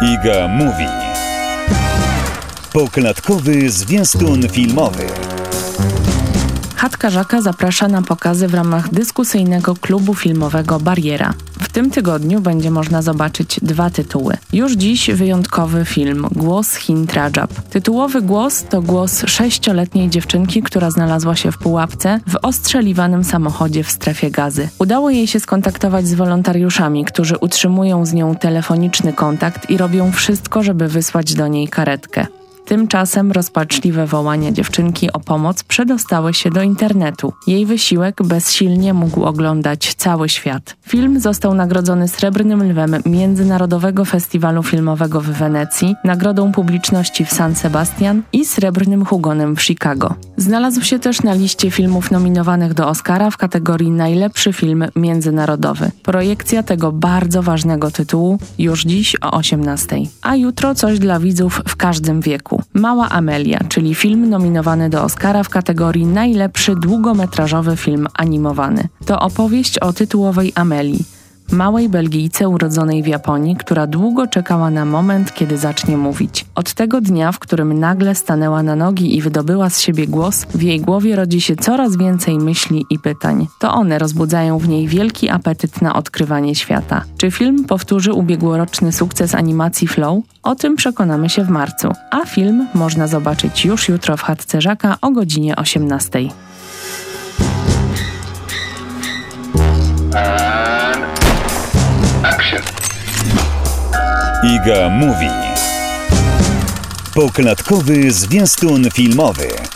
Iga Mówi. Poklatkowy zwiastun filmowy. Chatka Żaka zaprasza na pokazy w ramach dyskusyjnego klubu filmowego Bariera. W tym tygodniu będzie można zobaczyć 2 tytuły. Już dziś wyjątkowy film Głos Hind Rajab. Tytułowy głos to głos 6-letniej dziewczynki, która znalazła się w pułapce w ostrzeliwanym samochodzie w strefie Gazy. Udało jej się skontaktować z wolontariuszami, którzy utrzymują z nią telefoniczny kontakt i robią wszystko, żeby wysłać do niej karetkę. Tymczasem rozpaczliwe wołania dziewczynki o pomoc przedostały się do internetu. Jej wysiłek bezsilnie mógł oglądać cały świat. Film został nagrodzony Srebrnym Lwem Międzynarodowego Festiwalu Filmowego w Wenecji, Nagrodą Publiczności w San Sebastian i Srebrnym Hugonem w Chicago. Znalazł się też na liście filmów nominowanych do Oscara w kategorii Najlepszy film międzynarodowy. Projekcja tego bardzo ważnego tytułu już dziś o 18:00. A jutro coś dla widzów w każdym wieku. Mała Amelia, czyli film nominowany do Oscara w kategorii Najlepszy długometrażowy film animowany. To opowieść o tytułowej Amelii, małej Belgijce urodzonej w Japonii, która długo czekała na moment, kiedy zacznie mówić. Od tego dnia, w którym nagle stanęła na nogi i wydobyła z siebie głos, w jej głowie rodzi się coraz więcej myśli i pytań. To one rozbudzają w niej wielki apetyt na odkrywanie świata. Czy film powtórzy ubiegłoroczny sukces animacji Flow? O tym przekonamy się w marcu, a film można zobaczyć już jutro w Chatce Żaka o godzinie 18:00. Iga Mówi. Poklatkowy zwiastun filmowy.